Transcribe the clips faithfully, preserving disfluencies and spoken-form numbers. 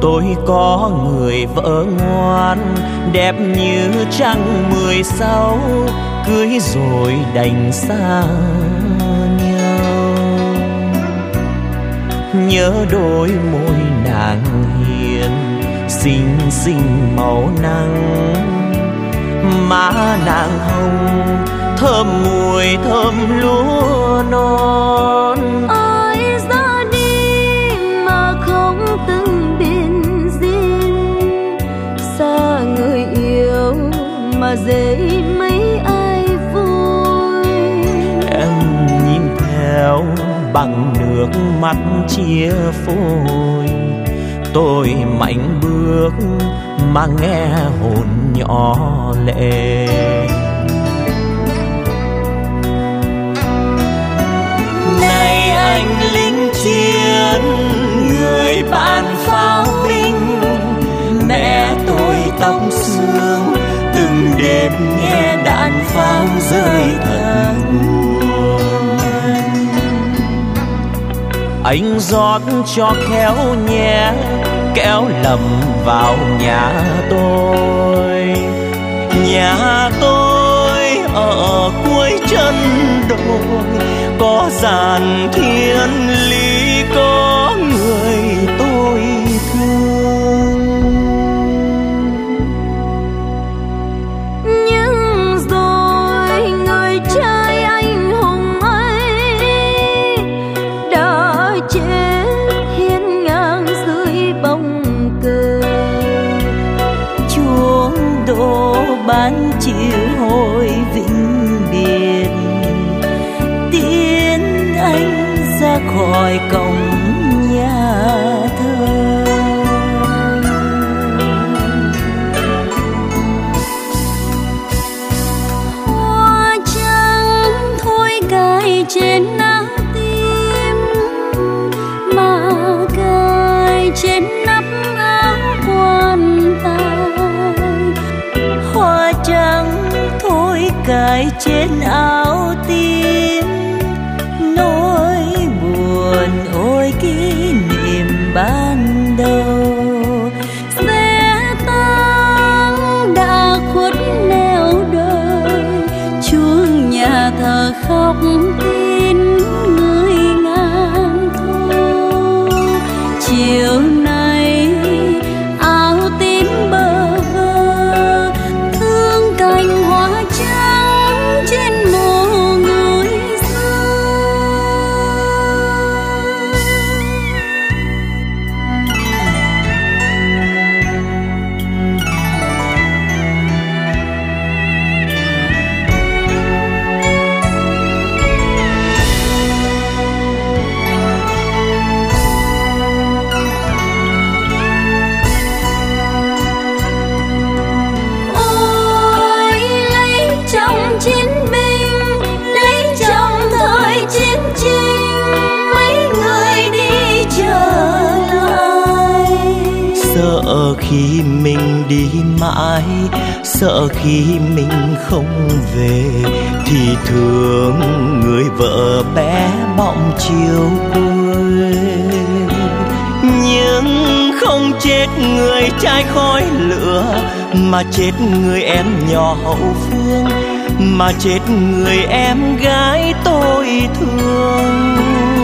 Tôi có người vợ ngoan, đẹp như trăng mười sáu, cưới rồi đành xa nhau. Nhớ đôi môi nàng hiền, xinh xinh màu nắng, má nàng hồng thơm mùi thơm lúa non. Ai ra đi mà không từng biên duyên, xa người yêu mà dễ mấy ai vui. Em nhìn theo bằng nước mắt chia phôi, tôi mạnh bước mà nghe hồn nhỏ lệ. Này anh lính chiến, người bạn pháo binh, mẹ tôi tóc xương, từng đêm nghe đạn pháo rơi thật buồn. Anh rót cho khéo nhé, kéo lầm vào nhà tôi. Nhà tôi ở cuối chân đồi, có giàn thiên lý, có người tôi thương. Nhưng rồi người trai anh hùng ấy đã chết hiên ngang dưới bóng cờ. Chuông đổ ban chiều hồi vĩnh biệt, tiến anh ra khỏi cổng nhà thờ. Hoa trắng thôi cài trên áo tim, mà cài trên nắp áo quan tài. Hoa trắng thôi cài trên áo tim, nỗi buồn ôi kỷ niệm ban đầu. Xe tăng đã khuất nẻo đời, chuông nhà thờ khóc tin người ngàn thu. Chiều nay áo tím bơ vơ, thương cành hoa trắng trên mồ người Sợ khi mình đi mãi, sợ khi mình không về, thì thương người vợ bé bỏng chiều quê. Nhưng không chết người trai khói lửa, mà chết người em nhỏ hậu phương, mà chết người em gái tôi thương.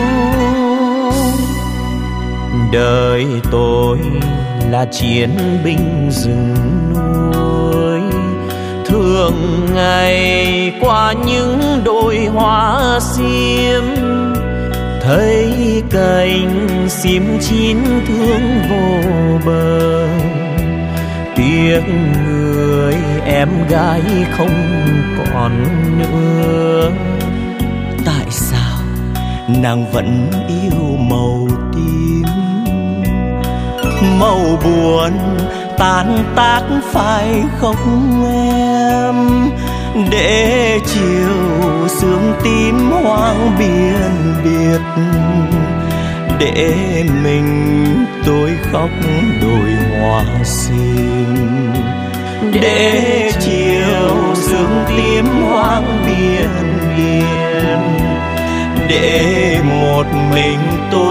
Đời tôi là chiến binh rừng núi, thường ngày qua những đồi hoa xiêm, thấy cành xiêm chín thương vô bờ. Tiếc người em gái không còn nữa, tại sao nàng vẫn yêu màu tím? Màu buồn tan tác phải không em, để chiều sương tím hoang biên biệt, để mình tôi khóc đồi hoa sim, để chiều sương tím hoang biên biệt, để một mình tôi